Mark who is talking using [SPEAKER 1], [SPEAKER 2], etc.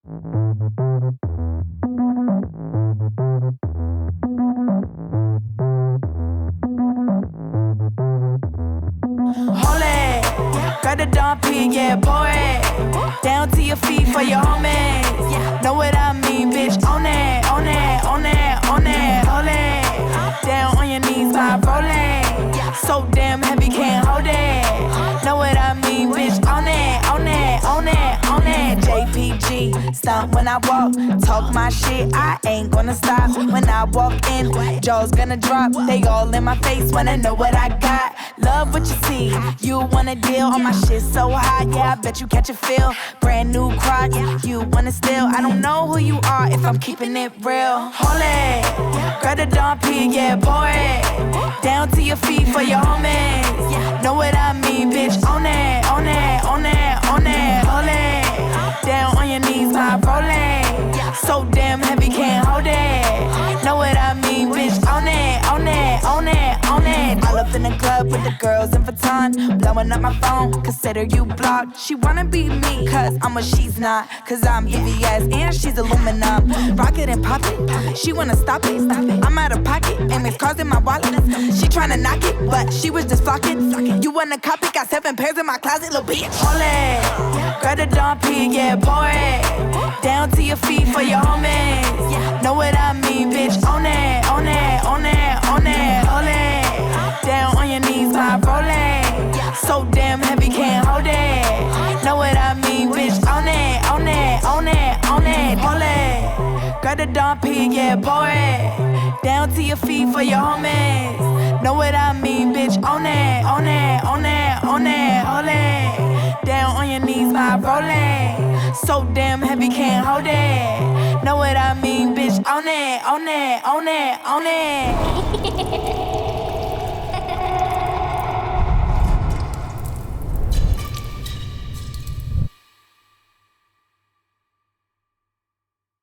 [SPEAKER 1] Hold it, got the Don P, yeah, boy. Down to your feet for your homies. Know what I mean, bitch? On it, on it, on it, on it. Hold it, down on your knees, my rolling. So damn heavy, can't hold it. Know what I mean, bitch? On it, on it, on it, on it. JPG, stunt when I walk, talk my shit. I ain't gonna stop when I walk in. Jaws gonna drop, they all in my face, wanna know what I got. Love what you see, you wanna deal on my shit so hot, yeah, I bet you catch a feel. Brand new crotch, you wanna steal. I don't know who you are if I'm keeping it real. Hold it, grab the Don P, yeah, boy. Down to your feet for your homies. Know what I mean, bitch? On it, on it, on it, on it. Hold it, down on your knees, my rolling. So damn heavy, can't hold it. Know what I mean, bitch? On it, on it, on it, on it. All up in the club with the girls in Vuitton, blowing up my phone, consider you blocked. She wanna be me, cause I'm what she's not. Cause I'm VVS and she's aluminum. Rock it and pop it, she wanna stop it. I'm out of pocket, and it's causing my wallet. She tryna knock it, but she was just flocking. You wanna copy, got 7 pairs in my closet, little bitch. Hold it, grab the Don P, yeah, boy. Down to your feet for your homies. Know what I mean, bitch? On it, on it, on it, on it. Hold it, down on your knees, my rolling. So damn heavy, can't hold it. Know what I mean, bitch? On it, on it, on it, on it. Hold it, grab the Don P, yeah, boy. Down to your feet for your homies. Know what I mean, bitch? On it, on it, on it, on it. Hold it, down on your knees, my rolling. So damn heavy, can't hold it. Know what I mean, bitch? On it, on it, on it, on it.